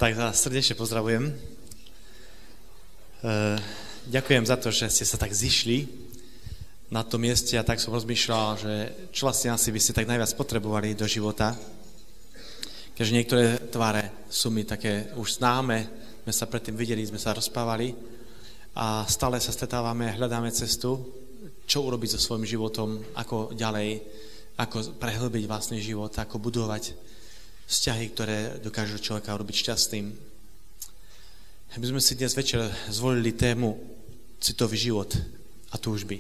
Tak vás srdečne pozdravujem. Ďakujem za to, že ste sa tak zišli na tom mieste a tak som rozmýšľal, že čo vlastne asi by ste tak najviac potrebovali do života. Keďže niektoré tváre sú mi také už známe, sme sa predtým videli, sme sa rozprávali a stále sa stretávame, hľadáme cestu, čo urobiť so svojím životom, ako ďalej, ako prehlbiť vlastný život, ako budovať vzťahy, ktoré dokážu človeka urobiť šťastným. My sme si dnes večer zvolili tému citový život a túžby.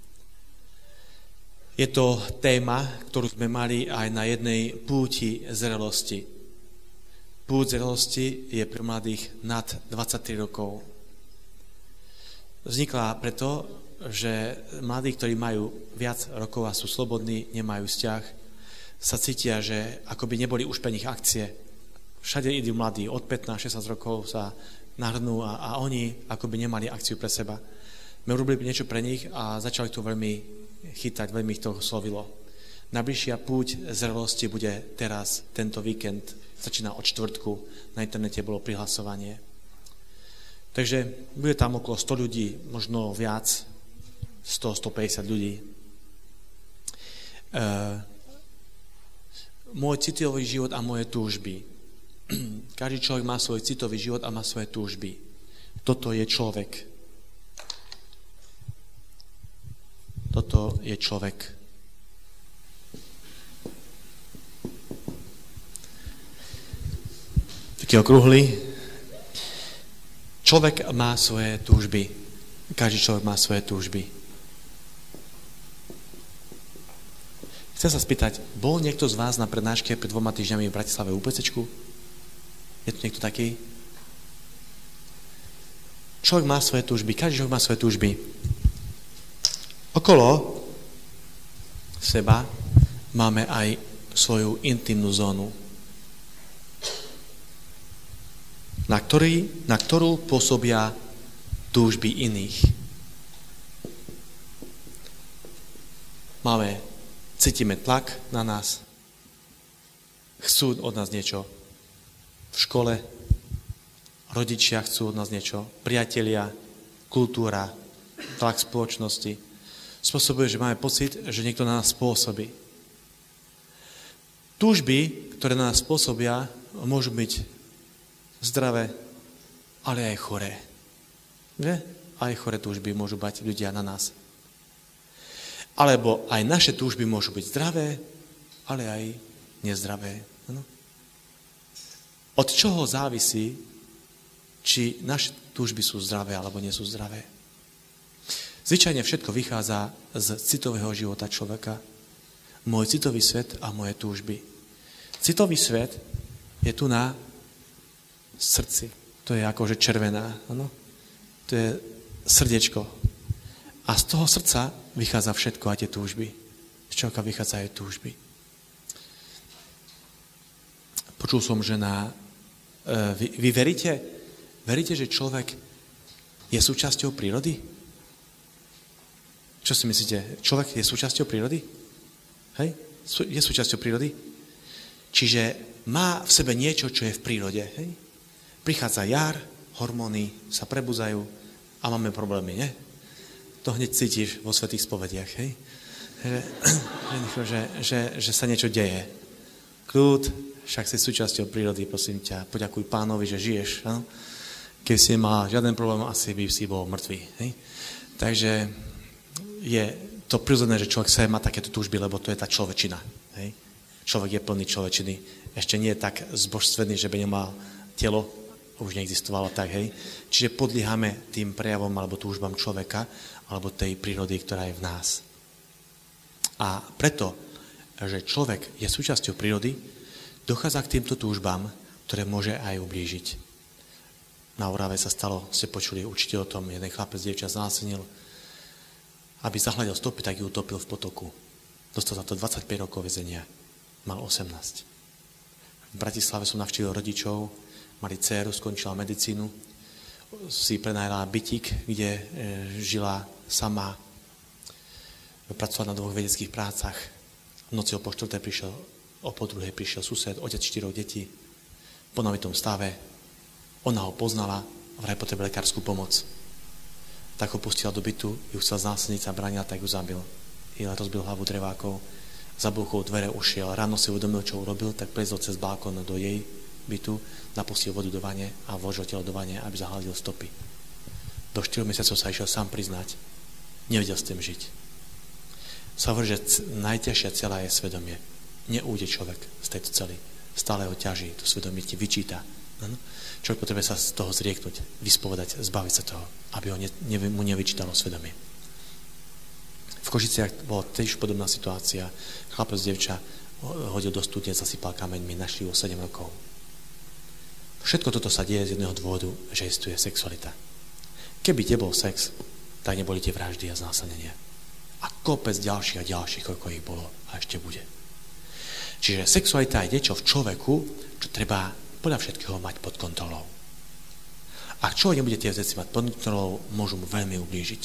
Je to téma, ktorú sme mali aj na jednej púti zrelosti. Púť zrelosti je pre mladých nad 23 rokov. Vznikla preto, že mladí, ktorí majú viac rokov a sú slobodní, nemajú vzťah, sa cítia, že akoby neboli už pre nich akcie. Všade idú mladí, od 15-16 rokov sa nahrnú a oni akoby nemali akciu pre seba. My urobili niečo pre nich a začali to veľmi chytať, veľmi ich to oslovilo. Najbližšia púť zrelosti bude teraz, tento víkend, začína od štvrtku, na internete bolo prihlasovanie. Takže bude tam okolo 100 ľudí, možno viac, 100-150 ľudí. Môj citový život a moje túžby. Každý človek má svoj citový život a má svoje túžby. Toto je človek. Toto je človek. Taký okrúhly. Človek má svoje túžby. Každý človek má svoje túžby. Chcem sa spýtať, bol niekto z vás na prednáške pred 2 týždňami v Bratislave UPCčku? Je tu niekto taký? Človek má svoje túžby, každý človek má svoje túžby. Okolo seba máme aj svoju intimnú zónu, na ktorú pôsobia túžby iných. Cítime tlak na nás. Chcú od nás niečo. V škole rodičia chcú od nás niečo. Priatelia, kultúra, tlak spoločnosti. Spôsobuje, že máme pocit, že niekto na nás spôsobí. Túžby, ktoré na nás spôsobia, môžu byť zdravé, ale aj choré. Že? Aj choré túžby môžu mať ľudia na nás. Alebo aj naše túžby môžu byť zdravé, ale aj nezdravé. Ano? Od čoho závisí, či naše túžby sú zdravé, alebo nie sú zdravé? Zvyčajne všetko vychádza z citového života človeka. Môj citový svet a moje túžby. Citový svet je tu na srdci. To je akože červená. Ano? To je srdiečko. A z toho srdca vychádza všetko a tie túžby. Z človeka vychádzajú túžby. Počul som, že vy veríte, že človek je súčasťou prírody? Čo si myslíte? Človek je súčasťou prírody? Hej? Je súčasťou prírody? Čiže má v sebe niečo, čo je v prírode. Hej? Prichádza jar, hormóny sa prebudzajú a máme problémy, nie? To hneď cítiš vo svätých spovediach, hej? Že sa niečo deje. Kľud, však si súčasťou prírody, prosím ťa, poďakuj Pánovi, že žiješ. No? Keď si nemal žiaden problém, asi by si bol mŕtvý. Hej? Takže je to prirodzené, že človek sa má takéto túžby, lebo to je tá človečina. Hej? Človek je plný človečiny. Ešte nie je tak zbožstvený, že by nemal telo, už neexistovalo tak, hej. Čiže podliehame tým prejavom alebo túžbám človeka, alebo tej prírody, ktorá je v nás. A preto, že človek je súčasťou prírody, dochádza k týmto túžbám, ktoré môže aj ublížiť. Na Orave sa stalo, ste počuli určite o tom, jeden chlapec dievča znásilnil, aby zahľadil stopy, tak ju utopil v potoku. Dostal za to 25 rokov väzenia. Mal 18. V Bratislave som navštívil rodičov, mali dcéru, skončila medicínu, si prenajala bytík, kde žila sama, pracovala na 2 vedeckých prácach. V noci o 4:00 prišiel, o 2:30 prišiel sused, otec 4 detí, po navitom stave, Ona ho poznala, vraj potrebuje lekárskú pomoc. Tak ho pustila do bytu, ju chcel znásilniť, sa bránila, tak ju zabil. Jej rozbil hlavu drevákov, zabúchol dvere, ušiel. Ráno si uvedomil, čo urobil, tak plezol cez balkón do jej bytu, napustil vodu do vane a vložil telo do vane, aby zahladil stopy. Do 4 mesiacov sa išiel sám priznať. Nevedel s tým žiť. Sa hovorí, že najťažšia cela je svedomie. Neújde človek z tejto cely. Stále ho ťaží, to svedomie ti vyčíta. Človek potrebuje sa z toho zrieknúť, vyspovedať, zbaviť sa toho, aby mu nevyčítalo svedomie. V Košiciach bola tiež podobná situácia. Chlapec dievča hodil do studne, zasypal kameňmi, našli ho 7 rokov. Všetko toto sa deje z jedného dôvodu, že existuje sexualita. Keby nebol sex, tak neboli tie vraždy a znásilnenia. A kopec ďalších a ďalších, koľko ich bolo a ešte bude. Čiže sexualita je niečo v človeku, čo treba podľa všetkého mať pod kontrolou. Ak človek nebude tie veci mať pod kontrolou, môžu mu veľmi ublížiť.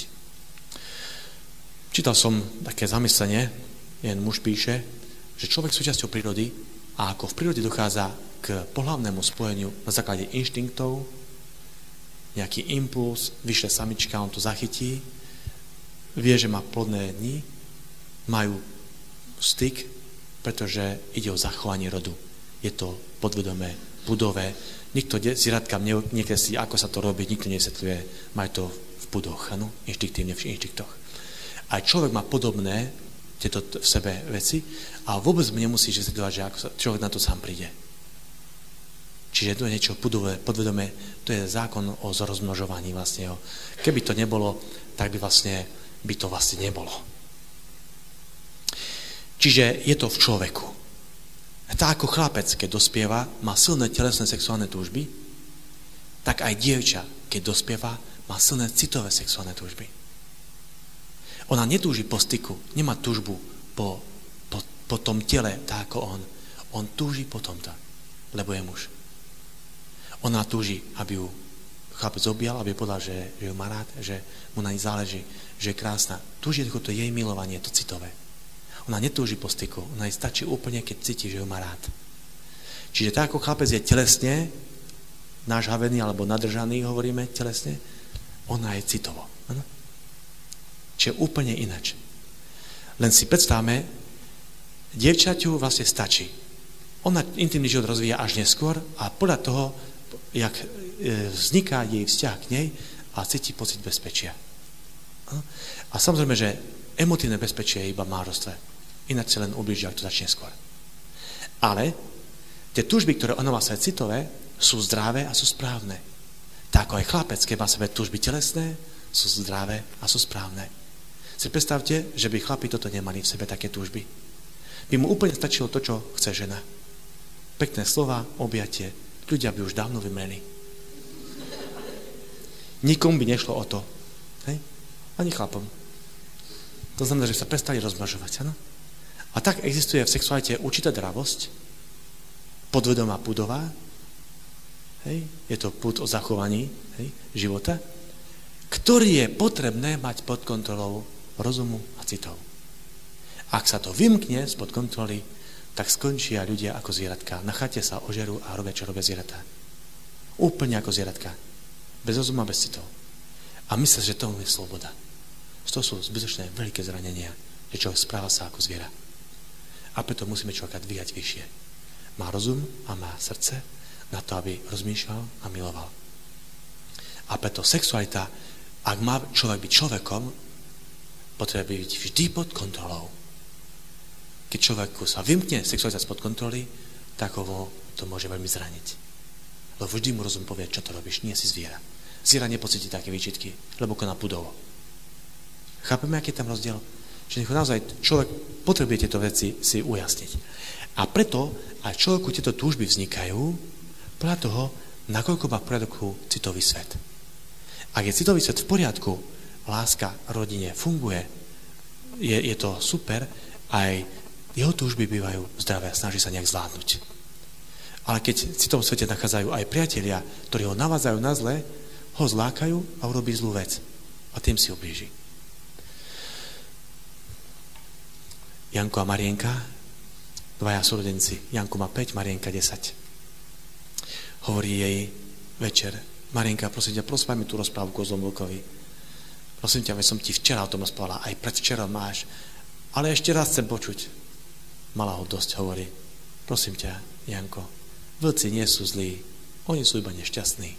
Čítal som také zamyslenie, jeden muž píše, že človek je súčasťou prírody a ako v prírode dochádza k pohlavnému spojeniu na základe inštinktov, nejaký impuls, vyšle samička, on to zachytí, vie, že má plodné dni, majú styk, pretože ide o zachovanie rodu. Je to podvedomé, budové. Nikto zvieratkám nekreslí, ako sa to robí, nikto nevysvetľuje, majú to v budoch, ano? Inštiktívne v inštiktoch. Aj človek má podobné tieto v sebe veci a vôbec nemusí vysvetľovať, že ako sa človek na to sám príde. Čiže to je niečo podvedomé, to je zákon o rozmnožovaní vlastne. Keby to nebolo, tak by to vlastne nebolo. Čiže je to v človeku. Tak ako chlapec, keď dospieva, má silné telesné sexuálne túžby, tak aj dievča, keď dospieva, má silné citové sexuálne túžby. Ona netúži po styku, nemá túžbu po tom tele, tak ako on. On túži po tomto, lebo je muž. Ona túži, aby ju chlapec objal, aby povedal, že ju má rád, že mu na ní záleží, že je krásna. Túži to jej milovanie, to citové. Ona netúži po styku, ona jej stačí úplne, keď cíti, že ju má rád. Čiže tak, ako chlapec je telesne nážhavený alebo nadržaný, hovoríme telesne, ona je citovo. Ano? Čiže úplne inač. Len si predstavme, dievčaťu vlastne stačí. Ona intimný život rozvíja až neskôr a podľa toho, jak vzniká jej vzťah k nej a cíti pocit bezpečia. A samozrejme, že emotívne bezpečie je iba v manželstve. Ináč sa len ublíži, ak to začne skôr. Ale tie túžby, ktoré ona má sebe citové, sú zdravé a sú správne. Tak ako aj chlapec, keď má sebe túžby telesné, sú zdravé a sú správne. Si predstavte, že by chlapi toto nemali v sebe, také túžby. By mu úplne stačilo to, čo chce žena. Pekné slova, objatie, ľudia by už dávno vymreli. Nikomu by nešlo o to. Hej? Ani chlapom. To znamená, že sa prestali rozmnožovať. Ano? A tak existuje v sexualite určitá dravosť, podvedomá pudová. Hej? Je to pud o zachovaní života, ktorý je potrebné mať pod kontrolou rozumu a citov. Ak sa to vymkne spod kontroly, tak skončia ľudia ako zvieratka. Na chate sa ožerú a robia, čo robia zvieratá. Úplne ako zvieratka. Bez rozumu a bez citov. A myslia, že tomu je sloboda. To sú zbytočné veľké zranenia, že človek správa sa ako zviera. A preto musíme človeka dvíhať vyššie. Má rozum a má srdce na to, aby rozmýšľal a miloval. A preto sexualita, ak má človek byť človekom, potrebuje byť vždy pod kontrolou. Keď človeku sa vymkne sexualita spod kontroly, tak ho to môže veľmi zraniť. Lebo vždy mu rozum povie, čo to robíš, nie si zviera. Zviera nepocíti také výčitky, lebo koná pudovo. Chápeme, aký je tam rozdiel? Že naozaj človek potrebuje tieto veci si ujasniť. A preto aj človeku tieto túžby vznikajú podľa toho, nakoľko má v poriadku citový svet. Ak je citový svet v poriadku, láska rodine funguje, je to super, aj jeho túžby bývajú zdravé a snaží sa nejak zvládnuť. Ale keď v citovom svete nachádzajú aj priatelia, ktorí ho navádzajú na zle, ho zlákajú a urobí zlú vec. A tým si ublíži. Janko a Marienka, dvaja súrodenci. Janko má 5, Marienka 10. Hovorí jej, večer. Marienka, prosím ťa, prosím mi tú rozprávku o zlom vlkovi. Prosím ťa, veď som ti včera o tom rozprávala, aj predvčera máš, ale ešte raz chcem počuť. Mala ho dosť, hovorí. Prosím ťa, Janko, vlci nie sú zlí, oni sú iba nešťastní.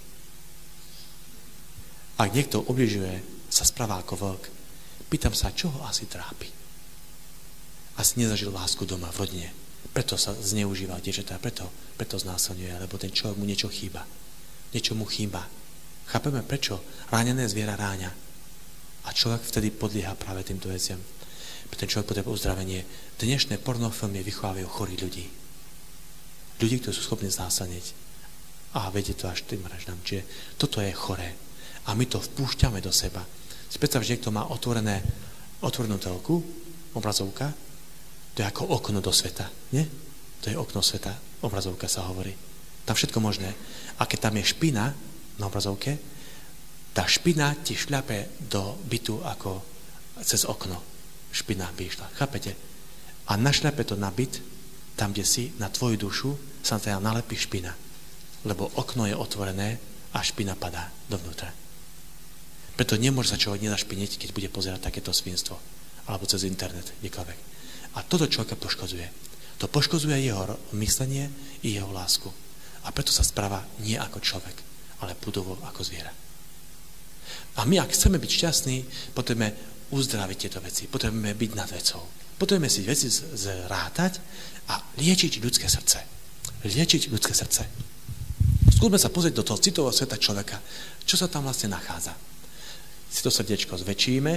Ak niekto ubližuje, sa správa ako vlk, pýtam sa, čo ho asi trápi. Asi nezažil lásku doma, v rodine. Preto sa zneužíva dievčatá, preto znásilňuje, lebo ten človek mu niečo chýba. Niečo mu chýba. Chápeme prečo? Ránené zviera ráňa. A človek vtedy podlieha práve týmto veciam. Ten človek potrebuje uzdravenie. Dnešné pornofilmy vychovávajú chorých ľudí. Ľudí, ktorí sú schopní znásilniť. A vedie to až tým vraždám. Čiže toto je choré. A my to vpúšťame do seba. Predstav, že niekto má otvorenú telku, obrazovka, to je ako okno do sveta. Nie? To je okno sveta, obrazovka sa hovorí. Tam všetko možné. A keď tam je špina na obrazovke, tá špina ti šľape do bytu ako cez okno. Špina by išla. Chápete? A našľape to na byt, tam, kde si, na tvoju dušu, sa teda nalepí špina. Lebo okno je otvorené a špina padá dovnútra. Preto nemôže sa človek nezašpiniť, keď bude pozerať takéto svinstvo. Alebo cez internet, kdekoľvek. A toto človeka poškodzuje. To poškodzuje jeho myslenie i jeho lásku. A preto sa správa nie ako človek, ale pudovo ako zviera. A my, ak chceme byť šťastní, potrebujeme uzdraviť tieto veci. Potrebujeme byť nad vecou. Potrebujeme si veci zrátať a liečiť ľudské srdce. Liečiť ľudské srdce. Skúsme sa pozrieť do toho citového sveta človeka. Čo sa tam vlastne nachádza? Si to srdiečko zväčšíme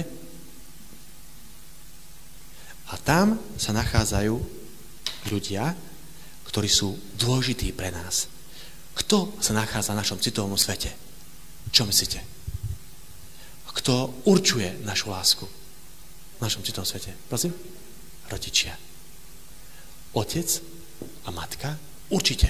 a tam sa nachádzajú ľudia, ktorí sú dôležití pre nás. Kto sa nachádza v našom citovom svete? Čo myslíte? Kto určuje našu lásku v našom citovom svete? Prosím? Rodičia. Otec a matka? Určite.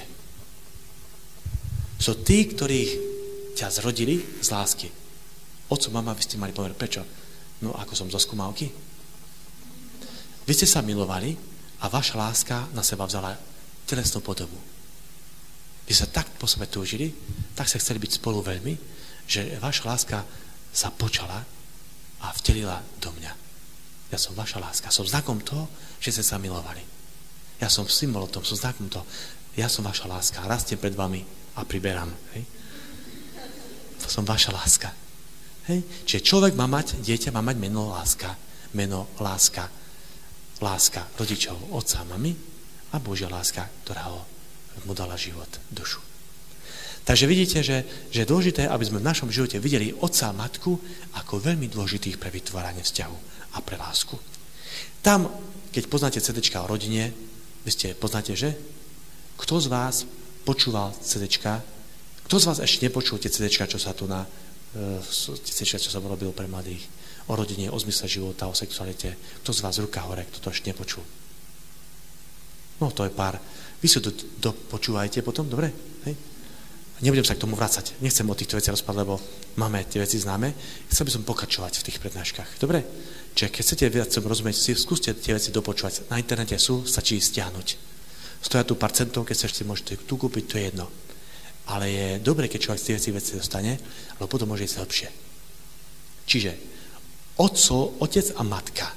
Sú tí, ktorých ťa zrodili z lásky. Otco, mama, vy ste mali povedať, prečo? No, ako som zo skúmavky. Vy ste sa milovali a vaša láska na seba vzala telesnú podobu. Vy sa tak po sebe túžili, tak sa chceli byť spolu veľmi, že vaša láska sa počala a vtelila do mňa. Ja som vaša láska. Som znakom toho, že ste sa milovali. Ja som symbolom toho, som znakom toho. Ja som vaša láska. Rastiem pred vami a priberám. Hej? To som vaša láska. Hej? Čiže človek má mať, dieťa má mať meno láska. Meno láska. Láska rodičov, otca a mami a Božia láska, ktorá mu dala život, dušu. Takže vidíte, že je dôležité, aby sme v našom živote videli otca a matku ako veľmi dôležitých pre vytváranie vzťahu a pre lásku. Tam, keď poznáte CDčka o rodine, vy poznáte, že? Kto z vás počúval CDčka? Kto z vás ešte nepočul tie CDčka, čo sa tu CDčka, čo sa robil pre mladých? O rodine, o zmysle života, o sexualite. Kto z vás ruka hore, kto to ešte nepočul? No, to je pár. Vy si to počúvajte potom, dobre? Hej? Nebudem sa k tomu vrácať. Nechcem o týchto veciach rozprávať, lebo máme tie veci známe. Chcel by som pokračovať v tých prednáškach. Dobre? Čiže keď chcete viac rozumieť, skúste tie veci dopočúvať. Na internete stačí stiahnuť. Stoja tu pár centov, keď sa ešte môžete tu kúpiť, to je jedno. Ale je dobre, keď človek z tie veci dostane, lebo potom môže ísť lepšie. Čiže otec a matka.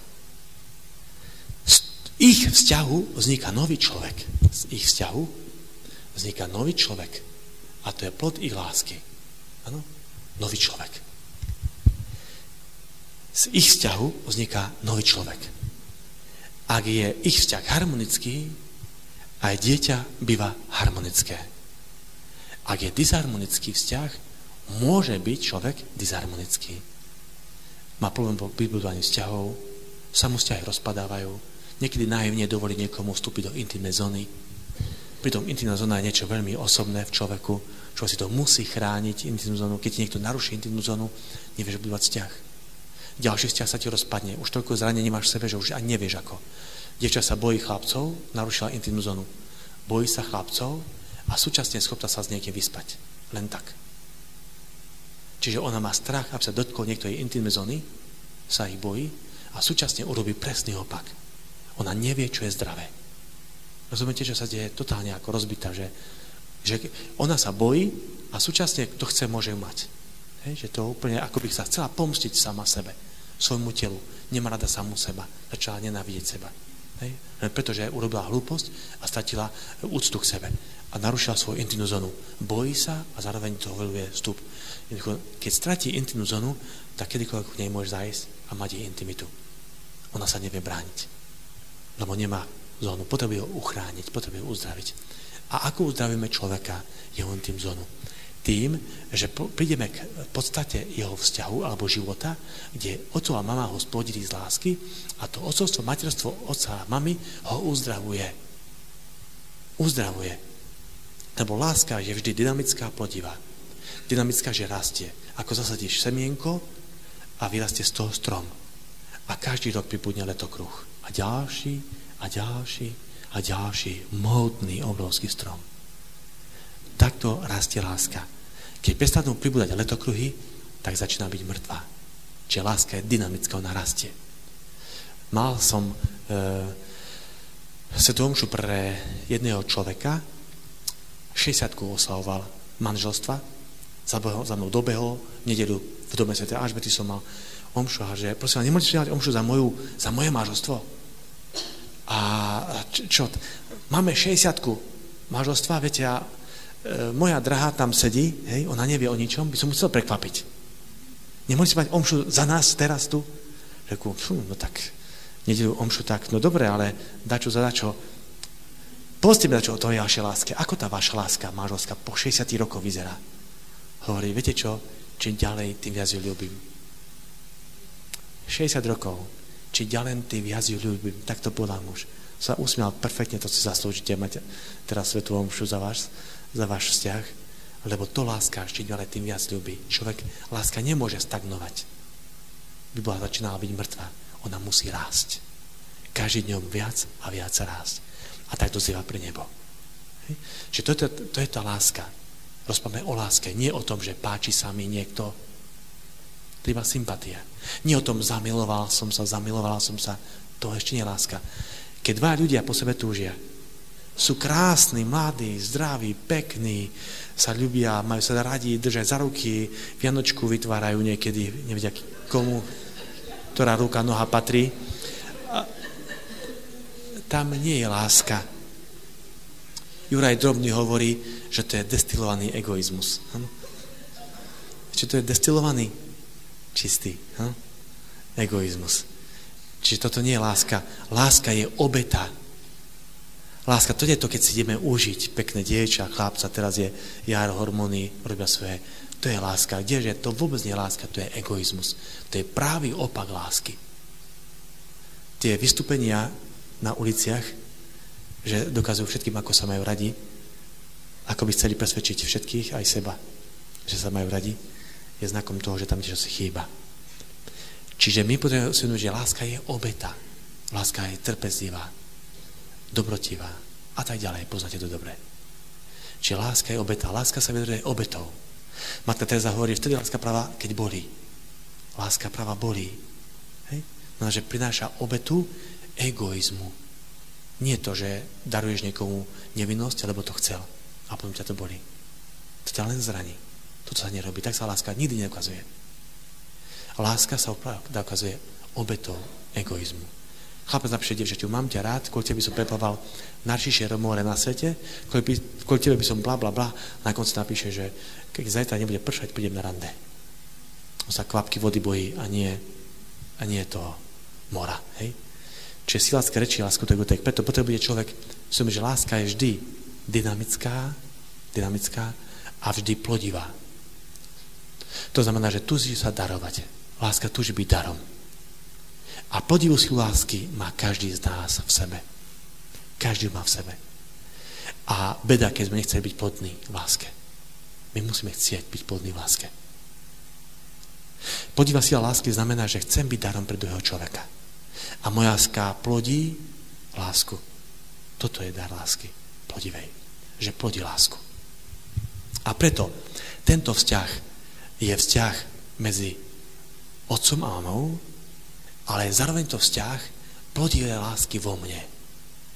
Z ich vzťahu vzniká nový človek. Z ich vzťahu vzniká nový človek. A to je plod ich lásky. Áno? Nový človek. Z ich vzťahu vzniká nový človek. Ak je ich vzťah harmonický, aj dieťa býva harmonické. Ak je disharmonický vzťah, môže byť človek disharmonický. Má problém po vybudovaní vzťahov, sa mu vzťahy rozpadávajú, niekedy naivne dovolí niekomu vstúpiť do intimnej zóny. Pritom intimná zóna je niečo veľmi osobné v človeku, človek si to musí chrániť, intimnú zónu. Keď niekto naruší intimnú zónu, nevieš budovať vzťah. Ďalší vzťah sa ti rozpadne. Už toľko zranení máš v sebe, že už ani nevieš ako. Dievča sa bojí chlapcov, narušila intimnú zónu. Bojí sa chlapcov a súčasne je schopná sa s niekým vyspať. Len tak. Čiže ona má strach, aby sa dotkol niekto jej intimnej zóny, sa ich bojí a súčasne urobí presný opak. Ona nevie, čo je zdravé. Rozumiete, že sa deje totálne ako rozbitá, že ona sa bojí a súčasne, kto chce, môže ju mať. Hej, že to úplne, ako by sa chcela pomstiť sama sebe, svojmu telu. Nemá rada samú seba, začala nenávidieť seba. Hej? Pretože urobila hlúposť a stratila úctu k sebe a narušila svoju intimnú zónu. Bojí sa a zároveň to veľuje vstup. Keď stratí intimnú zónu, tak kedykoľvek k nej môže zájsť a mať jej intimitu. Ona sa nevie brániť, lebo nemá zónu. Potrebuje ho uchrániť, potrebuje ho uzdraviť. A ako uzdravíme človeka, jeho intimnú zónu? Tým, že prídeme k podstate jeho vzťahu alebo života, kde otco a mama ho splodili z lásky a to otcovstvo, materstvo otca a mamy ho uzdravuje. Uzdravuje. Lebo láska je vždy dynamická a plodivá. Dynamická, že rastie. Ako zasadíš semienko a vyrastie z toho strom. A každý rok pribudne letokruh. A ďalší, a ďalší, a ďalší mohutný, obrovský strom. Takto rastie láska. Keď prestanú pribúdať letokruhy, tak začína byť mŕtva. Čiže láska je dynamická, ona rastie. Mal som svätú omšu pre jedného človeka, 60-ku oslavoval manželstva, za mnou dobehol, v nedeľu v dome svätej Alžbety som mal omšu a že prosím, nemôžete dať omšu za moje manželstvo? A čo? Máme 60-ku manželstva, viete, moja drahá tam sedí, hej, ona nevie o ničom, by som musel prekvapiť. Nemôžete mať omšu za nás teraz tu? Řeku, no tak, nedeľu omšu tak, no dobre, ale dačo za dačo. Povedzte mi dačo o tej vašej láske. Ako tá vaša láska manželská po 60 rokoch vyzerá? Hovorí, viete čo? Čím ďalej, tým viac ju ľúbim. 60 rokov. Čím ďalej, tým viac ju ľúbim. Tak to povedal muž. Sa usmial perfektne, to si zaslúžite mať teraz svätú omšu za váš vzťah, lebo to láska čím ďalej, tým viac ľúbi. Láska nemôže stagnovať. By bola začínala byť mŕtva. Ona musí rásť. Každý dňom viac a viac rásť. A tak dozýva pre nebo. Čiže to je tá láska. Rozprávame o láske. Nie o tom, že páči sa mi niekto. To iba sympatia. Nie o tom, zamilovala som sa. To ešte nie je láska. Keď dva ľudia po sebe túžia, sú krásni, mladí, zdraví, pekní, sa ľubia, majú sa radi, držať za ruky, vianočku vytvárajú niekedy, nevedia komu, ktorá ruka, noha patrí. A tam nie je láska. Juraj Drobný hovorí, že to je destilovaný egoizmus. Čiže to je destilovaný čistý egoizmus. Čiže toto nie je láska. Láska je obeta. Láska, to je to, keď si ideme užiť pekné dievča, chlapca, teraz je jar, hormóny, robia svoje. To je láska. Kdeže? To vôbec nie je láska, to je egoizmus. To je právý opak lásky. Tie vystúpenia na uliciach, že dokazujú všetkým, ako sa majú radi, ako by chceli presvedčiť všetkých, aj seba, že sa majú radi, je znakom toho, že tam niečo si chýba. Čiže my potrebujeme si uvedomiť, že láska je obeta. Láska je trpezlivá, dobrotivá a tak ďalej. Poznáte to dobre. Čiže láska je obeta. Láska sa vyjadruje obetou. Matka Teresa hovorí, vtedy láska práva, keď bolí. Láska práva bolí. Hej? No, že prináša obetu egoizmu. Nie to, že daruješ niekomu nevinnosť, lebo to chcel. A potom ťa to bolí. To ťa len zraní. Toto sa nerobí. Tak sa láska nikdy neukazuje. Láska sa ukazuje obetou egoizmu. Chlapec napíše dievčaťu, mám ťa rád, kvôli tebe by som preplával najširšie more na svete, kvôli tebe by som bla bla bla, na konci napíše, že keď zajtra nebude pršať, pôjdem na rande. On sa kvapky vody bojí a nie toho mora. Hej? Čiže silácké reči, láskutek, preto potrebuje človek, že láska je vždy dynamická a vždy plodivá. To znamená, že túži sa darovať. Láska túži byť darom. A plodivú silu lásky má každý z nás v sebe. Každý má v sebe. A beda, keď sme nechceli byť plodní v láske. My musíme chcieť byť plodní v láske. Plodivá sila lásky znamená, že chcem byť darom pre druhého človeka. A moja láska plodí lásku. Toto je dar lásky. Plodivej. Že plodí lásku. A preto tento vzťah je vzťah medzi otcom a mamou, ale zároveň to vzťah plodivé lásky vo mne.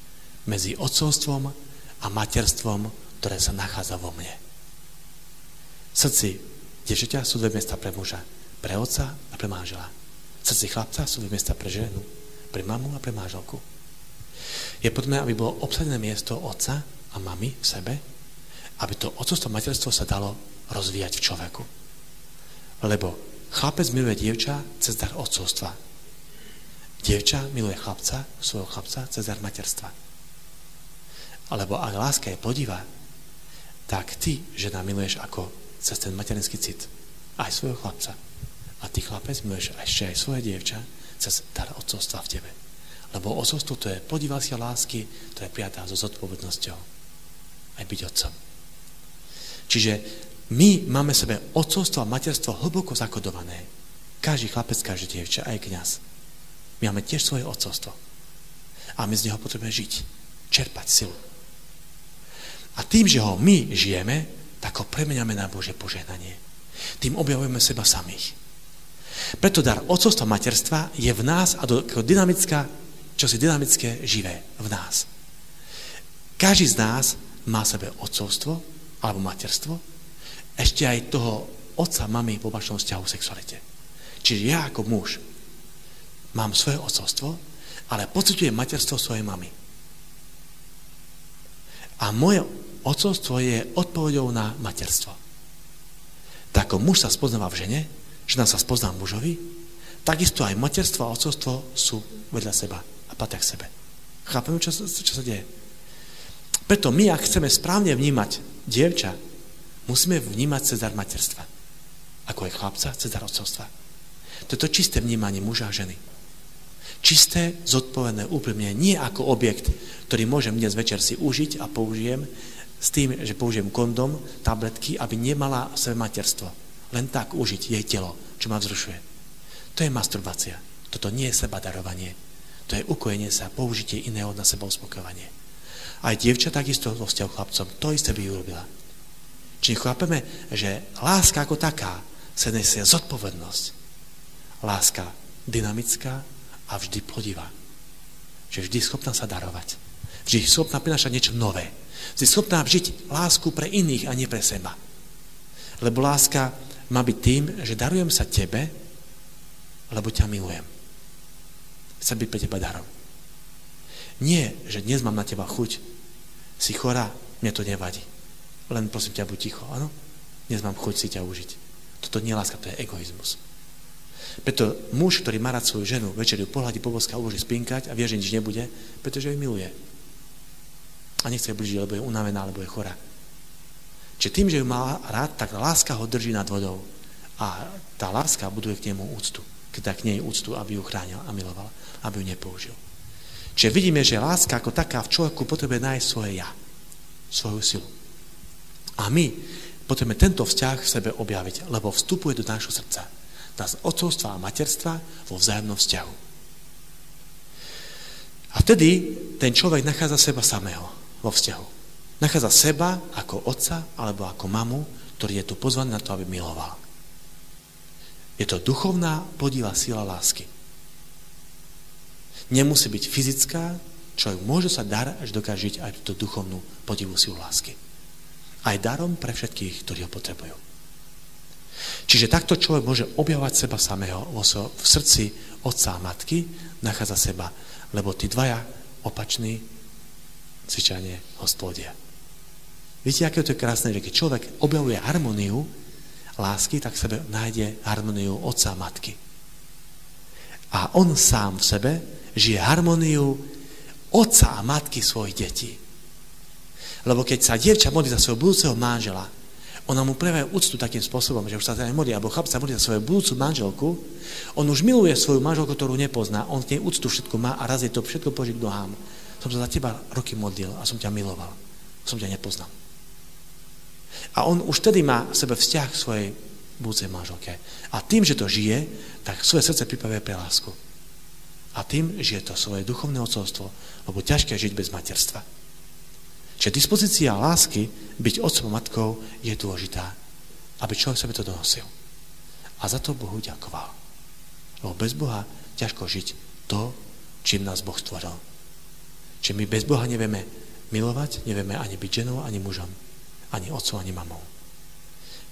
Medzi otcovstvom a materstvom, ktoré sa nachádza vo mne. V srdci dievčaťa sú dve miesta pre muža. Pre otca a pre manžela. V srdci chlapca sú dve miesta pre ženu. Pre mamu a pre manželku. Je potrebné, aby bolo obsadené miesto otca a mamy v sebe, aby to otcovstvo a materstvo sa dalo rozvíjať v človeku. Lebo chlapec miluje dievča cez dar otcovstva. Dievča miluje chlapca, svojho chlapca, cez dar materstva. Alebo ak láska je plodivá, tak ty, žena, miluješ ako cez ten materinský cit aj svojho chlapca. A ty, chlapec, miluješ ešte aj svoje dievča cez dar otcovstva v tebe. Lebo otcovstvo to je plodivá sila lásky, to je prijatá so zodpovednosťou. Aj byť otcom. Čiže my máme sebe otcovstvo a materstvo hlboko zakodované. Každý chlapec, každý dievča, aj kňaz. My máme tiež svoje otcovstvo. A my z neho potrebujeme žiť. Čerpať silu. A tým, že ho my žijeme, tak ho premeniame na Božie požehnanie. Tým objavujeme seba samých. Preto dar otcovstva a materstva je v nás a ako dynamická, čosi dynamické, živé v nás. Každý z nás má sebe otcovstvo alebo materstvo, ešte aj toho otca, mamy v opačnom vzťahu v sexualite. Čiže ja ako muž mám svoje otcovstvo, ale pociťujem materstvo svojej mamy. A moje otcovstvo je odpoveďou na materstvo. Tak ako muž sa spoznáva v žene, žena sa spozná v mužovi, takisto aj materstvo a otcovstvo sú vedľa seba a patria k sebe. Chápeme, čo sa deje? Preto my, ak chceme správne vnímať dievča, musíme vnímať cez dar materstva. Ako je chlapca, cez dar otcovstva. To je to čisté vnímanie muža a ženy. Čisté, zodpovedné, úprimne, nie ako objekt, ktorý môžem dnes večer si užiť a použijem s tým, že použijem kondom, tabletky, aby nemala v sebe materstvo. Len tak užiť jej telo, čo ma vzrušuje. To je masturbácia. Toto nie je sebadarovanie. To je ukojenie sa, použitie iného na seba uspokojovanie. Aj dievča takisto vo vzťahu chlapcom to isté by urobila. Čiže chápeme, že láska ako taká sa nesie zodpovednosť. Láska dynamická a vždy plodivá. Že vždy schopná sa darovať. Vždy schopná prinášať niečo nové. Vždy schopná žiť lásku pre iných a nie pre seba. Lebo láska má byť tým, že darujem sa tebe, lebo ťa milujem. Chcem byť pre teba darom. Nie, že dnes mám na teba chuť. Si chorá, mne to nevadí. Len prosím ťa, buď ticho, áno? Dnes mám chuť si ťa užiť. Toto nie je láska, to je egoizmus. Preto muž, ktorý má rád svoju ženu, večer ju pohľadí, poboská, uloží spinkať a vie, že nič nebude, pretože ju miluje. A nechce ju blížiť, lebo je unavená, alebo je chorá. Čiže tým, že ju má rád, tak láska ho drží nad vodou. A tá láska buduje k nemu úctu. Keď k nej úctu, aby ju chránil a miloval, aby ju nepoužil. Čiže vidíme, že láska ako taká v človeku potrebuje nájsť svoje ja, svoju silu. A my potrebujeme tento vzťah v sebe objaviť, lebo vstupuje do nášho srdca. Z otcovstva a materstva vo vzájomnom vzťahu. A vtedy ten človek nachádza seba samého vo vzťahu. Nachádza seba ako otca alebo ako mamu, ktorý je tu pozvaný na to, aby miloval. Je to duchovná podivá sila lásky. Nemusí byť fyzická, človek môže sa dar, až dokáže žiť aj túto duchovnú podivú silu lásky. Aj darom pre všetkých, ktorí ho potrebujú. Čiže takto človek môže objavovať seba samého v srdci otca a matky, nachádza seba, lebo tí dvaja opační zvyčajne ho splodia. Viete, aké to je krásne, že keď človek objavuje harmóniu lásky, tak v sebe nájde harmóniu otca a matky. A on sám v sebe žije harmóniu otca a matky svojich detí. Lebo keď sa dievča modlí za svojho budúceho manžela, ona mu prejaví úctu takým spôsobom, že už sa modlí, alebo chlap sa modlí za svoju budúcu manželku, on už miluje svoju manželku, ktorú nepozná, on k nej úctu všetko má a raz je to všetko položí k nohám. Som sa za teba roky modlil a som ťa miloval. Som ťa nepoznal. A on už tedy má v sebe vzťah k svojej budúcej manželke. A tým, že to žije, tak svoje srdce pripravuje pre lásku. A tým žije to svoje duchovné otcovstvo, lebo ťažké žiť bez materstva. Čiže dispozícia lásky byť otcom a matkou je dôležitá, aby človek sebe to donosil. A za to Bohu ďakoval. Lebo bez Boha ťažko žiť to, čím nás Boh stvoril. Čiže my bez Boha nevieme milovať, nevieme ani byť ženou, ani mužom, ani otcom, ani mamou.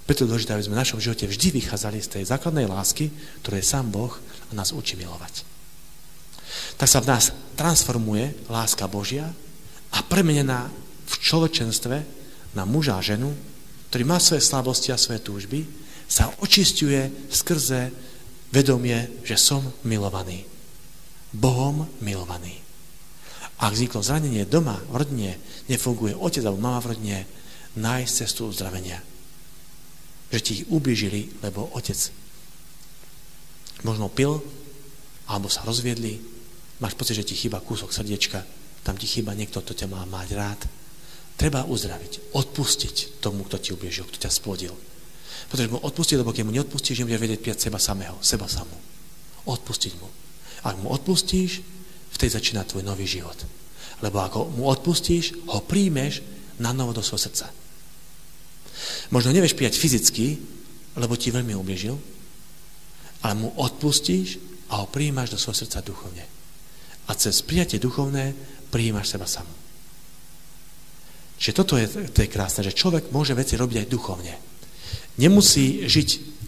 Preto je dôležité, aby sme v našom živote vždy vychádzali z tej základnej lásky, ktorú je sám Boh a nás učí milovať. Tak sa v nás transformuje láska Božia a premenená v človečenstve na muža a ženu, ktorý má svoje slabosti a svoje túžby, sa očisťuje skrze vedomie, že som milovaný. Bohom milovaný. Ak vzniklo zranenie doma, v rodine, nefunguje otec alebo mama v rodine, nájsť cestu uzdravenia. Že ti ich ublížili, lebo otec možno pil, alebo sa rozviedli, máš pocit, že ti chýba kúsok srdiečka, tam ti chýba niekto, kto ťa má mať rád. Treba uzdraviť, odpustiť tomu, kto ti ublížil, kto ťa splodil. Pretože mu odpustiť, lebo keď mu neodpustíš, nebudeš vedieť prijať seba samého, seba samú. Odpustiť mu. Ak mu odpustíš, vtedy začína tvoj nový život. Lebo ako mu odpustíš, ho príjmeš na novo do svojho srdca. Možno nevieš prijať fyzicky, lebo ti veľmi ublížil, ale mu odpustíš a ho prijímaš do svojho srdca duchovne. A cez prijatie duchovné prijímaš seba samú. Čiže toto je krásne, že človek môže veci robiť aj duchovne. Nemusí žiť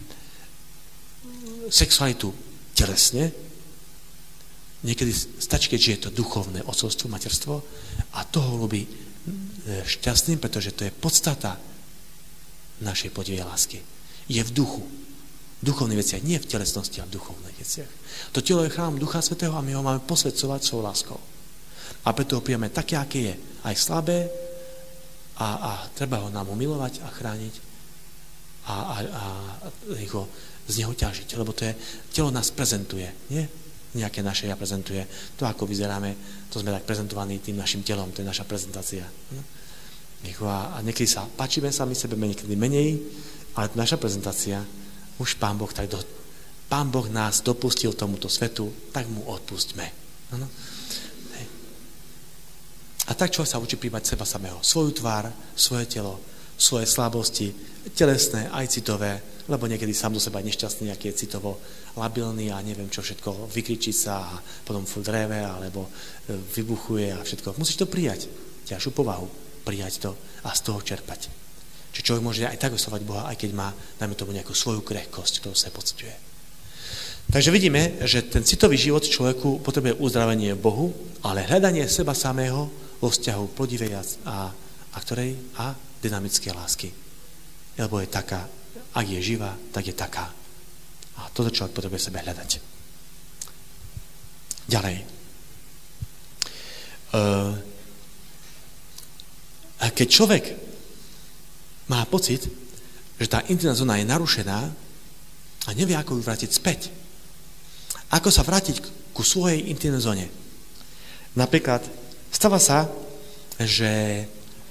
sexualitu telesne, niekedy stačí, keď žije to duchovné otcovstvo, materstvo a toho ľubí šťastným, pretože to je podstata našej podivej lásky. Je v duchu. V duchovných veciach, nie v telesnosti, ale v duchovných veciach. To telo je chrám Ducha Svätého a my ho máme posväcovať svojou láskou. A preto ho prijame také, aké je. Aj slabé a treba ho nám milovať a chrániť a ho z neho ťažiť. Lebo to je, telo nás prezentuje, nie? Nejaké naše ja prezentuje. To, ako vyzeráme, to sme tak prezentovaní tým našim telom, to je naša prezentácia. A niekedy sa páčime sami sebe, niekedy menej, ale naša prezentácia, už Pán Boh nás dopustil tomuto svetu, tak mu odpustme. Ano? A tak človek sa učí príjmať seba samého. Svoju tvár, svoje telo, svoje slabosti, telesné aj citové, lebo niekedy sám do seba je nešťastný, aký je citovo labilný a neviem čo všetko, vykričí sa a potom furt dreve, alebo vybuchuje a všetko. Musíš to prijať, ťažšiu povahu, prijať to a z toho čerpať. Čiže človek môže aj tak oslovať Boha, aj keď má, dajme tomu, nejakú svoju krehkosť, ktorú sa pociťuje. Takže vidíme, že ten citový život človeku potrebuje uzdravenie Bohu, ale hľadanie seba samého vo vzťahu plodivej a dynamické lásky. Lebo je taká, ak je živá, tak je taká. A toto človek potrebuje sebe hľadať. Ďalej. A keď človek má pocit, že tá intimná zóna je narušená a nevie, ako ju vrátiť späť. Ako sa vrátiť ku svojej intimnej zóne. Napríklad stáva sa, že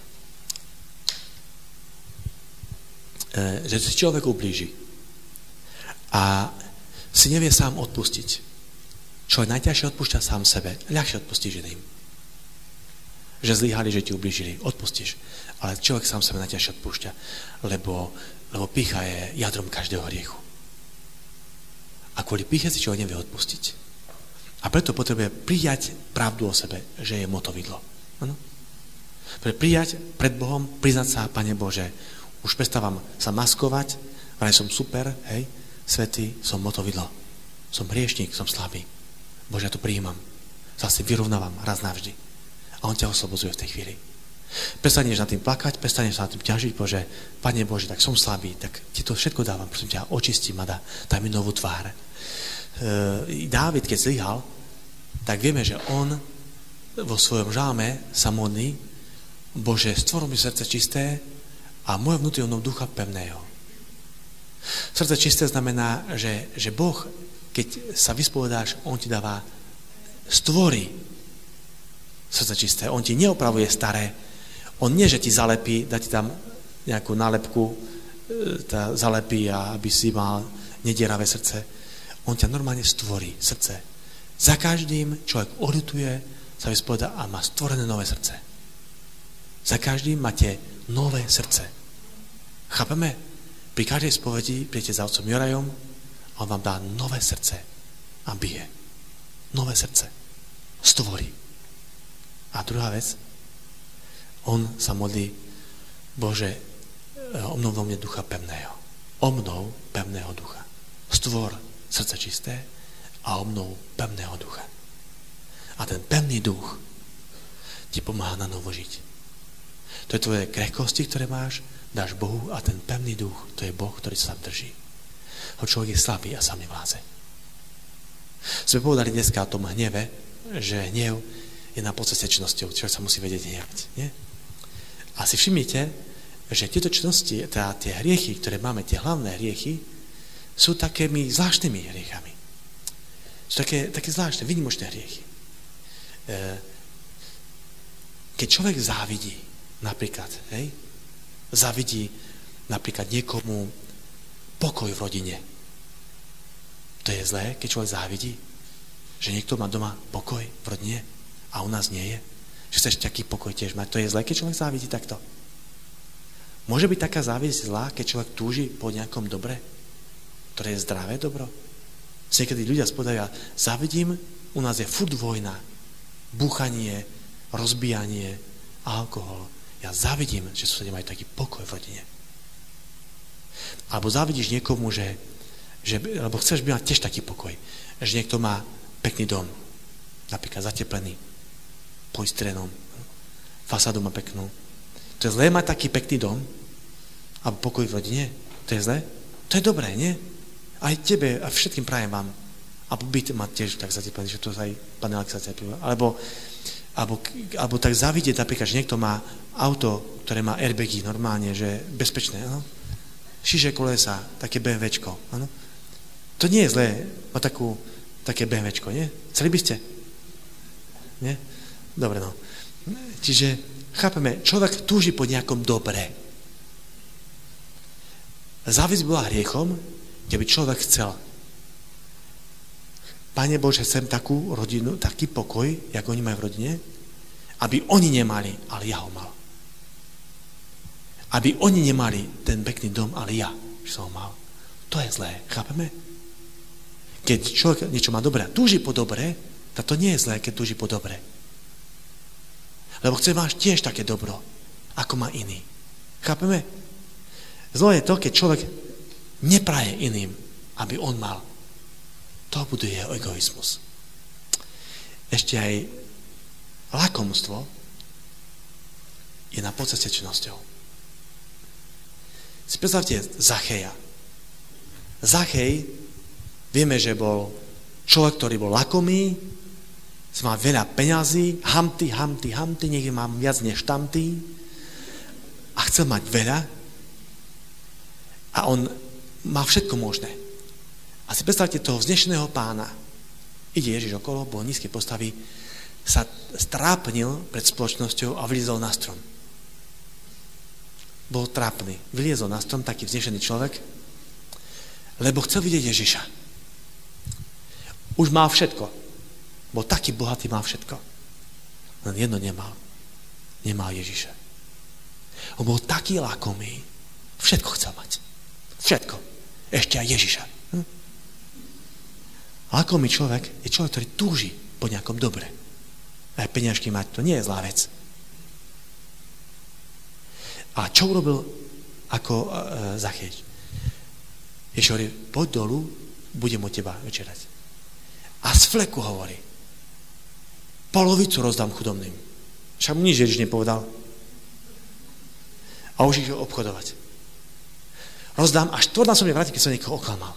si človek ublíži a si nevie sám odpustiť. Človek najťažšie odpúšťa sám sebe, ľahšie odpustíš iným. Že zlyhali, že ti ublížili, odpustíš. Ale človek sám sebe najťažšie odpúšťa, lebo pýcha je jadrom každého hriechu. A kvôli pýche si človek nevie odpustiť. A preto potrebuje prijať pravdu o sebe, že je motovidlo. Ano? Prijať pred Bohom, priznať sa, Pane Bože, už prestávam sa maskovať, vraj som super, hej, svätý, som motovidlo. Som hriešnik, som slabý. Bože, ja to prijímam. Zase vyrovnávam raz navždy. A on ťa oslobodzuje v tej chvíli. Prestaneš na tým plakať, prestaneš sa na tým ťažiť, Bože, Pane Bože, tak som slabý, tak ti to všetko dávam, prosím ťa, očistím ma, daj mi novú tvár. Dávid, keď zlyhal, tak vieme, že on vo svojom žalme sa modlí, Bože, stvor mi srdce čisté a moje vnútorného ducha pevného. Srdce čisté znamená, že Boh, keď sa vyspovedáš, on ti dáva stvorí srdce čisté. On ti neopravuje staré. On nie, že ti zalepí, dá ti tam nejakú nálepku, zalepí, aby si mal nedieravé srdce. On ťa normálne stvorí srdce. Za každým človek odľutuje, sa vyspovedá a má stvorené nové srdce. Za každým máte nové srdce. Chápeme? Pri každej spovedi príjete za otcom Jorajom a on vám dá nové srdce a bije. Nové srdce. Stvorí. A druhá vec, on sa modlí, Bože, Obnov vo mne ducha pevného. Obnov pevného ducha. Stvor srdce čisté a obnov pevného ducha. A ten pevný duch ti pomáha na novo žiť. To je tvoje krehkosti, ktoré máš, dáš Bohu a ten pevný duch, to je Boh, ktorý sa drží. Ho človek je slabý a sám nevládze. Sme povedali dneska o tom hneve, že hnev je na podstate činnosťou. Človek sa musí vedieť hnevať. Nie? A si všimnite, že tieto činnosti, teda tie hriechy, ktoré máme, tie hlavné hriechy, sú takými zvláštnymi hriechami. Sú také zvláštne, výnimočné hriechy. Keď človek závidí, napríklad, závidí napríklad niekomu pokoj v rodine. To je zlé, keď človek závidí, že niekto má doma pokoj v rodine a u nás nie je. Že chceš taký pokoj tiež mať. To je zlé, keď človek závidí takto. Môže byť taká závisť zlá, keď človek túži po nejakom dobre, ktoré je zdravé dobro. Niekedy ľudia spovedajú, závidím, u nás je furt vojna, búchanie, rozbíjanie, alkohol. Ja závidím, že susedia majú taký pokoj v rodine. Alebo závidíš niekomu, lebo chceš mať tiež taký pokoj, že niekto má pekný dom, napríklad zateplený, polystrenom, fasádu má peknú. To je zlé mať taký pekný dom, alebo pokoj v rodine? To je zlé? To je dobré, nie? Aj tebe, a všetkým prajem vám. Alebo byt má tiež tak zateplený, že to aj pán Alex zatepil. Alebo tak zavidieť napríklad, že niekto má auto, ktoré má airbagy normálne, že bezpečné, áno? Šiše kolesa, také BMWčko, áno? To nie je zlé, má také BMWčko, nie? Chceli by ste? Nie? Dobre, no. Čiže, chápeme, človek túži po nejakom dobre. Závisť bola hriechom, kde by človek chcel. Pane Bože, chcem takú rodinu, taký pokoj, jak oni majú v rodine, aby oni nemali, ale ja ho mal. Aby oni nemali ten pekný dom, ale ja, že som ho mal. To je zlé, chápeme? Keď človek niečo má dobré, túži po dobre, tak to nie je zlé, keď túži po dobre. Lebo chce máš tiež také dobro, ako má iný. Chápeme? Zlo je to, keď človek nepraje iným, aby on mal. To buduje egoizmus. Ešte aj lakomstvo je na podstate činnosťou. Si predstavte Zacheja. Zachej, vieme, že bol človek, ktorý bol lakomý, mal veľa peňazí, hamty, niekde mám viac než tamty a chcel mať veľa a on má všetko možné. A si predstavte toho vznešeného pána. Ide Ježiš okolo, bol nízkej postavy, sa strápnil pred spoločnosťou a vylizol na strom. Bol trápny. Vyliezol na strom, taký vznešený človek, lebo chcel vidieť Ježiša. Už mal všetko. Bol taký bohatý, mal všetko. Len jedno nemal. Nemal Ježiša. On bol taký lakomý. Všetko chcel mať. Všetko. Ešte aj Ježiša. Lakomý človek je človek, ktorý túži po nejakom dobre. Aj peniažky mať, to nie je zlá vec. A čo urobil ako Zachej? Ježiš hovorí, poď dolu, budem od teba večerať. A z fleku hovorí, polovicu rozdám chudobným. Však mu nič Ježiš nepovedal. A už išiel obchodovať. Rozdám a štvornásobne vrátim, keď som niekoho oklamal.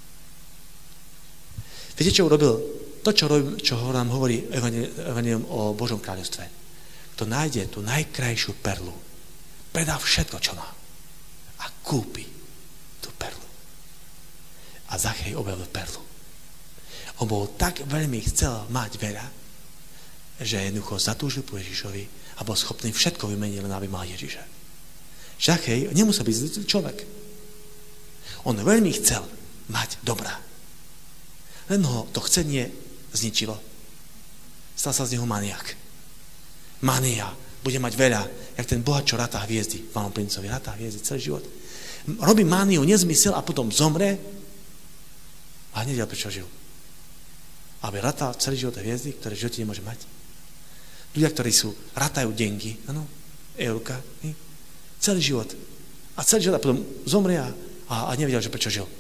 Viete, čo urobil? To, čo nám hovorí Evangelium o Božom kráľovstve. Kto nájde tú najkrajšiu perlu, predá všetko, čo má a kúpi tú perlu. A Zachej objavil perlu. On bol tak veľmi chcel mať veľa, že jednoducho zatúžil po Ježišovi a bol schopný všetko vymeniť, len aby mal Ježiša. Zachej nemusel byť zlý človek. On veľmi chcel mať dobrá. Len ho to chcenie zničilo. Stal sa z neho maniak. Mania. Bude mať veľa, jak ten bohat, čo ratá hviezdy. Pánom princovi ratá hviezdy celý život. Robí mániu, nezmysel a potom zomre a nevedel, prečo žil. Aby ratal celý život hviezdy, ktoré v živote nemôže mať. Ľudia, ktorí ratajú dengy, áno, eurka, celý život. A celý život a potom zomrie a nevedel, že prečo žil.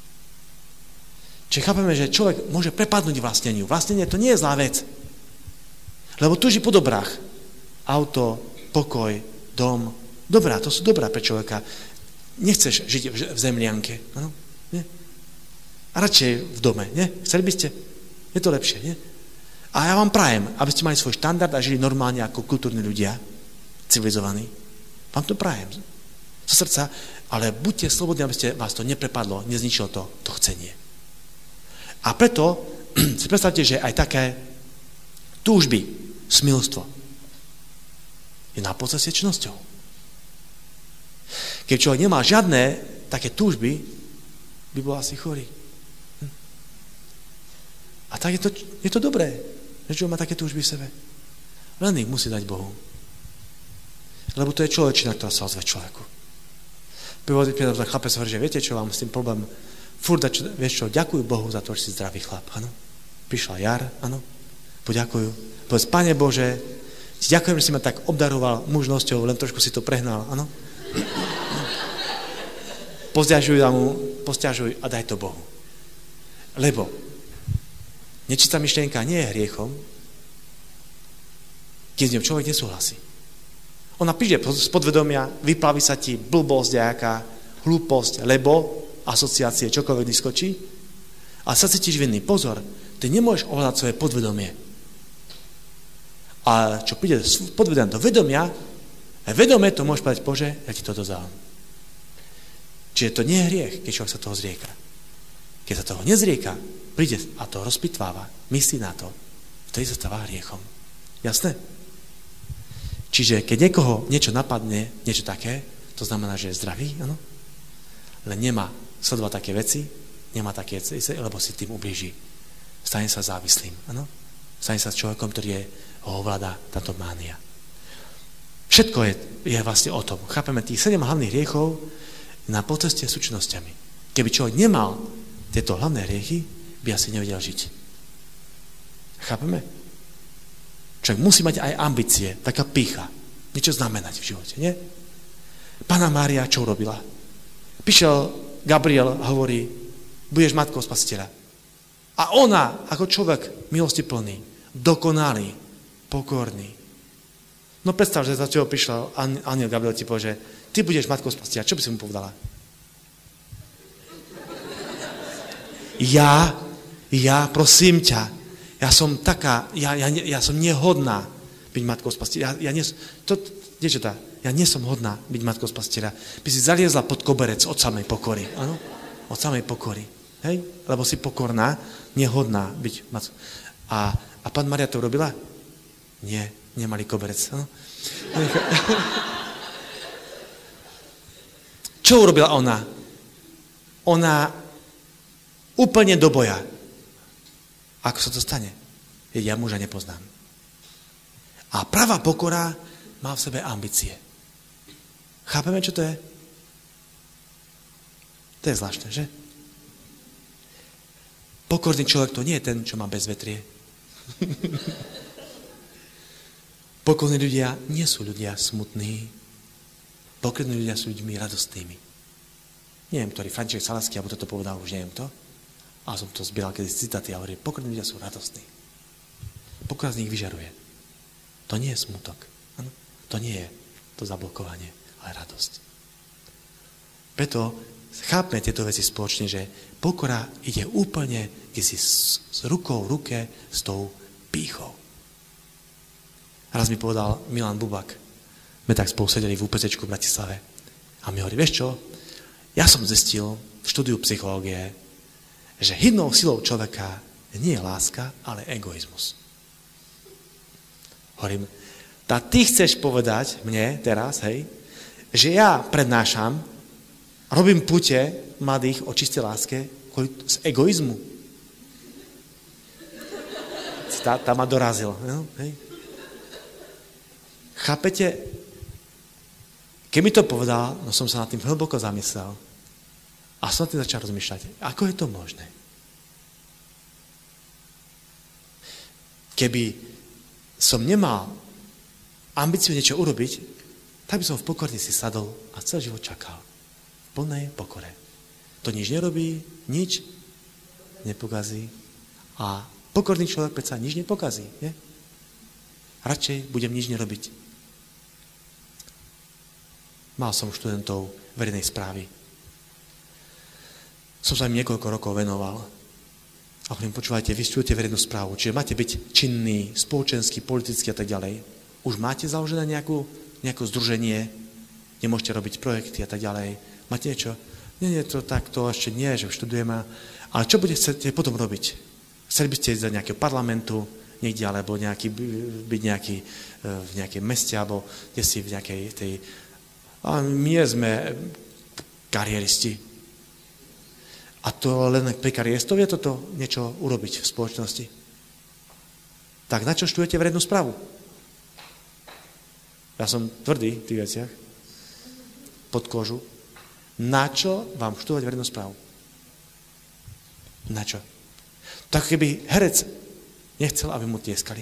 Čiže chápeme, že človek môže prepadnúť vlastneniu. Vlastnenie to nie je zlá vec. Lebo túži po dobrách. Auto, pokoj, dom. Dobrá, to sú dobrá pre človeka. Nechceš žiť v zemlianke. Ano? Nie? A radšej v dome. Nie? Chceli by ste? Je to lepšie. Nie? A ja vám prajem, aby ste mali svoj štandard a žili normálne ako kultúrni ľudia, civilizovaní. Vám to prajem. Zo srdca, ale buďte slobodní, aby ste vás to neprepadlo, nezničilo to chcenie. A preto si predstavte, že aj také túžby, smilstvo je na procese činnosťou. Keď človek nemá žiadne také túžby, by bol asi chorý. A tak je to dobré, že človek má také túžby v sebe. Len ich musí dať Bohu. Lebo to je človečina, ktorá sa ozve človeku. Chlapec hovorí, že viete, čo mám s tým problém? Furt, vieš čo, ďakuj Bohu za to, že si zdravý chlap, áno. Prišla jar, áno. Poďakujú. Povedz, Pane Bože, ti ďakujem, že si ma tak obdaroval mužnosťou, len trošku si to prehnal, áno. Posťažuj a daj to Bohu. Lebo nečistá myšlienka nie je hriechom, keď s ňou človek nesúhlasí. Ona príde z podvedomia, vyplaví sa ti blbosť nejaká, hlúposť, lebo asociácie, čokoľvek vyskočí a sa cítiš vinný. Pozor, ty nemôžeš ohľadať svoje podvedomie. A čo príde z podvedomia do vedomia, vedome to môžeš povedať, Bože, ja ti toto dám. Čiže to nie je hriech, keď človek sa toho zrieka. Keď sa toho nezrieka, príde a to rozpitváva, myslí na to, vtedy sa stáva hriechom. Jasné? Čiže keď niekoho niečo napadne, niečo také, to znamená, že je zdravý, áno? Len nemá sledovať také veci, nemá také veci, lebo si tým ublíži. Stane sa závislým, áno? Stane sa človekom, ktorý ho ovláda táto mánia. Všetko je vlastne o tom. Chápeme, tých 7 hlavných hriechov na proceste s súčinnosťami. Keby človek nemal tieto hlavné hriechy, by asi nevedel žiť. Chápeme? Človek musí mať aj ambície, taká pýcha. Niečo znamenať v živote, nie? Panna Mária čo urobila? Prišiel Gabriel a hovorí, budeš matkou Spasiteľa. A ona, ako človek milosti plný, dokonalý, pokorný. No predstav, že za čoho prišiel anjel Gabriel ti povie, že ty budeš matkou Spasiteľa. Čo by si mu povedala? Ja, prosím ťa, ja som taká, ja som nehodná byť matkou Spasiteľa. Ja nie som hodná byť matkou Spasiteľa. By si zaliezla pod koberec od samej pokory. Áno? Od samej pokory. Hej? Lebo si pokorná, nehodná byť matkou. A Panna Mária to urobila? Nie, nemali koberec. Áno? Čo urobila ona? Ona úplne do boja. Ako sa to stane? Ja muža nepoznám. A pravá pokora má v sebe ambície. Chápeme, čo to je? To je zvláštne, že? Pokorný človek to nie je ten, čo má bezvetrie. Pokorní ľudia nie sú ľudia smutní. Pokorní ľudia sú ľuďmi radostnými. Neviem, ktorý František Salaský, alebo toto povedal, už neviem to. Ale som to zbieral kedy z citáty a hovorí, pokorní ľudia sú radostní. Pokora z nich vyžaruje. To nie je smutok. Ano? To nie je to zablokovanie, ale radosť. Preto chápme tieto veci spoločne, že pokora ide úplne kde si s rukou v ruke s tou pýchou. Raz mi povedal Milan Bubak, my tak spolu sedeli v UPCčku v Bratislave a mi hovorí, vieš čo, ja som zistil v štúdiu psychológie, že hybnou silou človeka nie je láska, ale egoizmus. Hovorím, ty chceš povedať mne teraz, hej, že ja prednášam, robím pute mladých o čistej láske z egoizmu. Tá ma dorazil. No, hej. Chápete? Keby to povedal, no som sa nad tým hlboko zamyslel a som na tým začal rozmýšľať, ako je to možné? Keby som nemal ambíciu niečo urobiť, tak by som v pokorne si sadol a celý život čakal. V plnej pokore. To nič nerobí, nič nepokazí. A pokorný človek predsa nič nepokazí. Nie? Radšej budem nič nerobiť. Mal som študentov verejnej správy. Som sa im niekoľko rokov venoval. A hovorím, počúvajte, vy študujete verejnú správu, čiže máte byť činný, spoločenský, politický a tak ďalej. Už máte založené nejaké združenie, nemôžete robiť projekty a tak ďalej. Máte niečo? Nie, to tak, to ešte nie, že študujeme. Ale čo chcete potom robiť? Chceli by ste ísť do nejakého parlamentu, niekde, alebo byť v nejakej meste, alebo kde si v nejakej tej... A my sme kariéristi. A to len pre karieristov je toto niečo urobiť v spoločnosti. Tak na čo študujete verejnú správu? Ja som tvrdý v tých veciach. Pod kožu. Na čo vám študovať verejnú správu? Na čo? Tak keby herec nechcel, aby mu tieskali.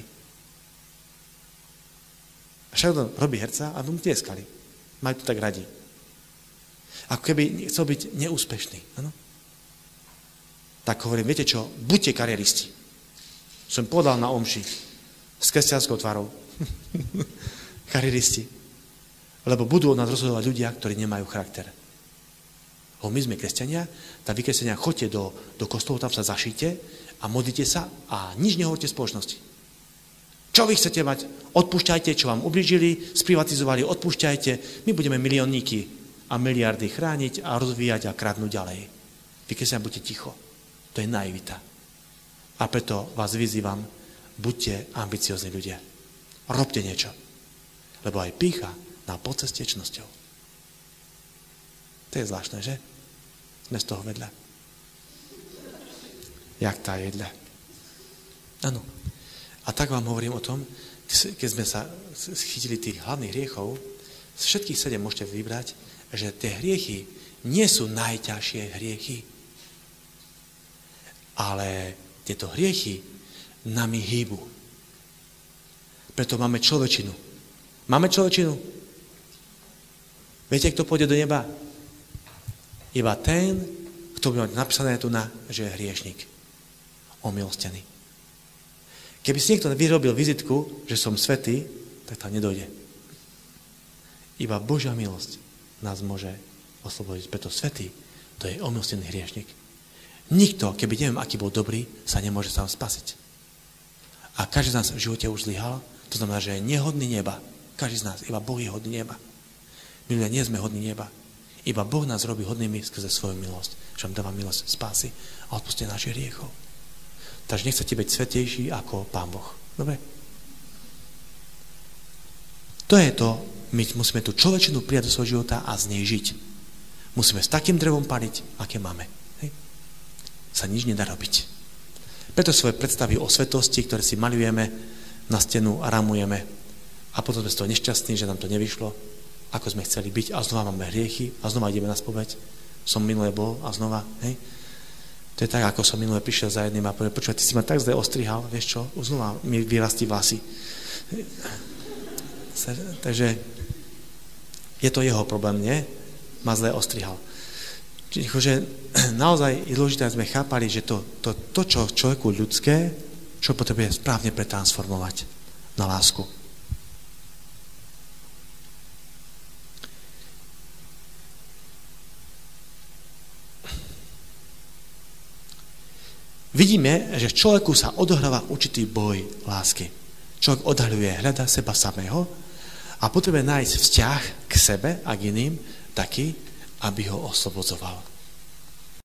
Však to robí herca, aby mu tieskali. Majú to tak radi. Ako keby chcel byť neúspešný. Ano? Tak hovorím, viete čo, buďte kariéristi. Som povedal na omši s kresťanskou tvárou. Kariéristi. Lebo budú od nás rozhodovať ľudia, ktorí nemajú charakter. My sme kresťania, tak vy kresťania choďte do kostolov, tam sa zašite a modlite sa a nič nehovorte v spoločnosti. Čo vy chcete mať? Odpúšťajte, čo vám ublížili, sprivatizovali, odpúšťajte. My budeme miliónníky a miliardy chrániť a rozvíjať a kradnúť ďalej. Vy kresťania, buďte ticho. To je naivita. A preto vás vyzývam, buďte ambiciozni ľudia. Robte niečo. Lebo aj pýcha na poceste čnosťou. To je zvláštne, že? Sme z toho vedľa. Jak tá jedľa. Áno. A tak vám hovorím o tom, keď sme sa chytili tých hlavných hriechov, z všetkých 7 môžete vybrať, že tie hriechy nie sú najťažšie hriechy, ale tieto hriechy nami hýbu. Preto máme človečinu. Máme človečinu? Viete, kto pôjde do neba? Iba ten, kto by mať napísané tu že je hriešnik. Omilostený. Keby si niekto vyrobil vizitku, že som svätý, tak tam nedojde. Iba Božia milosť nás môže oslobodiť. Preto svätý, to je omilostený hriešnik. Nikto, keby neviem, aký bol dobrý, sa nemôže sám spasiť. A každý z nás v živote už zlyhal, to znamená, že je nehodný neba. Každý z nás, iba Boh je hodný neba. My ľudia nie sme hodní neba. Iba Boh nás robí hodnými skrze svoju milosť. Že nám dáva milosť spásy a odpustenie našich hriechov. Takže nechcete byť svätejší ako Pán Boh. Dobre? To je to, my musíme tú človečinu prijať do svojho života a z nej žiť. Musíme s takým drevom paliť, aké máme. Hej? Sa nič nedá robiť. Preto svoje predstavy o svetosti, ktoré si maľujeme na stenu a ramujeme a potom sme z toho nešťastní, že nám to nevyšlo, ako sme chceli byť a znova máme hriechy a znova ideme na spoveď. Som minulé bol a znova, hej. To je tak, ako som minulé prišiel za jedným a povedal, počúvaj, ty si ma tak zle ostrihal, vieš čo, už znova mi vyrastí vlasy. Takže je to jeho problém, nie? Ma zle ostrihal. Čiže naozaj je dôležité, aby sme chápali, že to, čo človeku ľudské, čo potrebuje správne pretransformovať na lásku. Vidíme, že v človeku sa odohráva určitý boj lásky. Človek odhaľuje, hľadá seba samého a potrebuje nájsť vzťah k sebe a k iným taký, aby ho oslobodzoval.